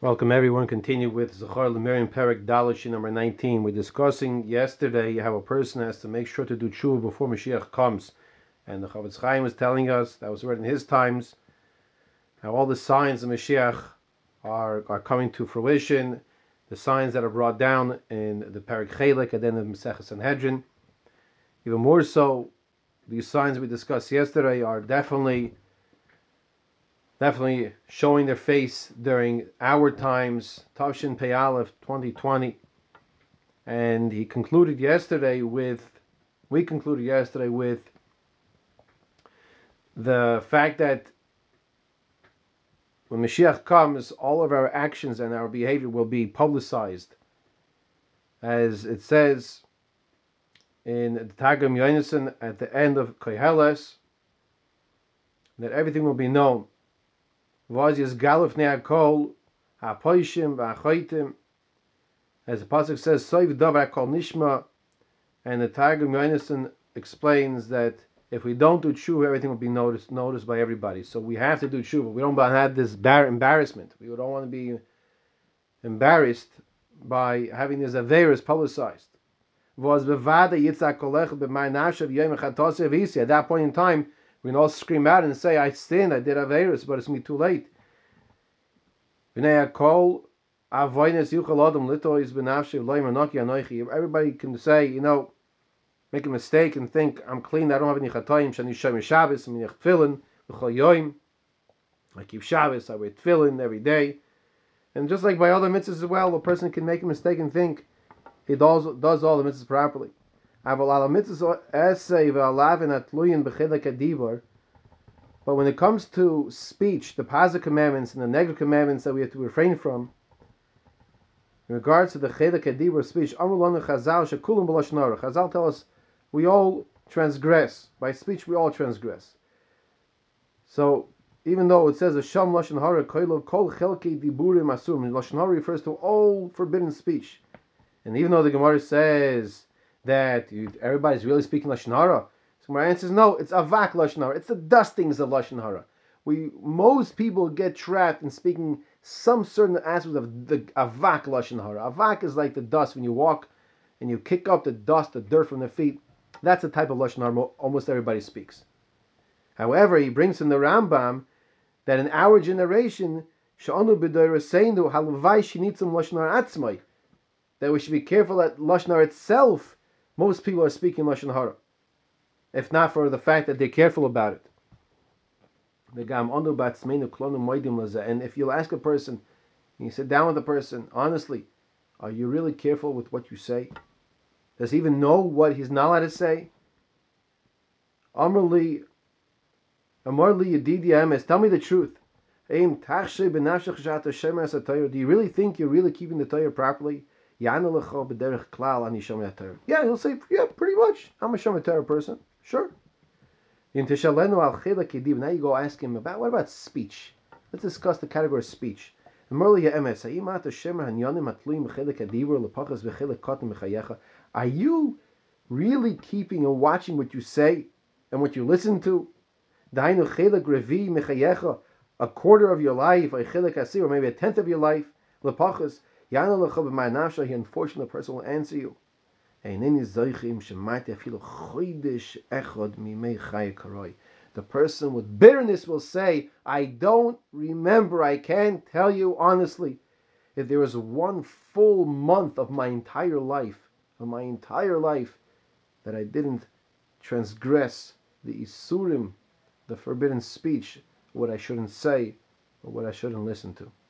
Welcome everyone. Continue with Zachar Lemirian Perek Dalashi number 19. We're discussing yesterday how a person has to make sure to do tshuva before Mashiach comes. And the Chavetz Chaim was telling us, that was written in his times, how all the signs of Mashiach are coming to fruition, the signs that are brought down in the Perek Chelek and then in Masechah Sanhedrin. Even more so, these signs we discussed yesterday are definitely showing their face during our times, Tavshin Pei Aleph 2020. And we concluded yesterday with the fact that when Mashiach comes, all of our actions and our behavior will be publicized. As it says in the Targum Yonason at the end of Koheles, that everything will be known. As the pasuk says, "Soiv davar kol nishma," and the Targum Yonason explains that if we don't do tshuva, everything will be noticed by everybody. So we have to do tshuva. We don't want to have this embarrassment. We don't want to be embarrassed by having this averis publicized. At that point in time, we can all scream out and say, "I sinned. I did averis," but it's me too late. Everybody can say, make a mistake and think, I'm clean, I don't have any chatayim, shani shem Shabbos, I'm tefillin, b'chol yoim, I keep Shabbos, I wear tefillin every day. And just like by other mitzvahs as well, a person can make a mistake and think he does all the mitzvahs properly. But when it comes to speech, the positive commandments and the negative commandments that we have to refrain from, in regards to the Chedek Hadibur speech, Chazal tell us we all transgress. By speech, we all transgress. So, even though it says, Asham Lashon Hara, Kol Chelki Diburim Asum, Lashon Hara refers to all forbidden speech. And even though the Gemara says that everybody's really speaking Lashon Hara, so my answer is no, it's Avak Lashon Hara. It's the dustings of Lashon Hara. Most people get trapped in speaking some certain aspects of the Avak Lashon Hara. Avak is like the dust when you walk and you kick up the dust, the dirt from the feet. That's the type of Lashon Hara almost everybody speaks. However, he brings in the Rambam that in our generation, Sha'anu B'Doira Seindu Halavai Shinitzum Lashon Hara Atzmai, that we should be careful that Lashon Hara itself, most people are speaking Lashon Hara, if not for the fact that they're careful about it. And if you'll ask a person, and you sit down with a person, honestly, are you really careful with what you say? Does he even know what he's not allowed to say? Amarli Yedidi Emes, tell me the truth. Do you really think you're really keeping the Torah properly? Yeah, he'll say, yeah, pretty much. I'm a Shomer Torah person. Sure. Now you go ask him what about speech? Let's discuss the category of speech. Are you really keeping and watching what you say and what you listen to? A quarter of your life, or maybe a tenth of your life. The unfortunate person will answer you. The person with bitterness will say, I don't remember, I can't tell you honestly. If there was one full month of my entire life, that I didn't transgress the Isurim, the forbidden speech, what I shouldn't say, or what I shouldn't listen to.